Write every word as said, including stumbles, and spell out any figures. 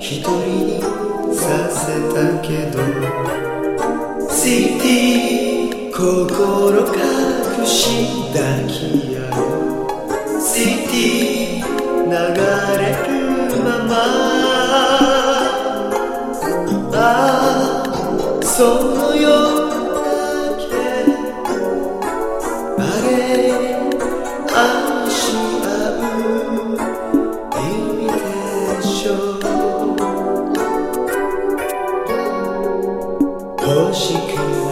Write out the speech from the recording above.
一人にさせたけど シーティー 心隠し抱き合う シーティー 流れるままああその夜だけあれ愛し合う意味でしょう欲しく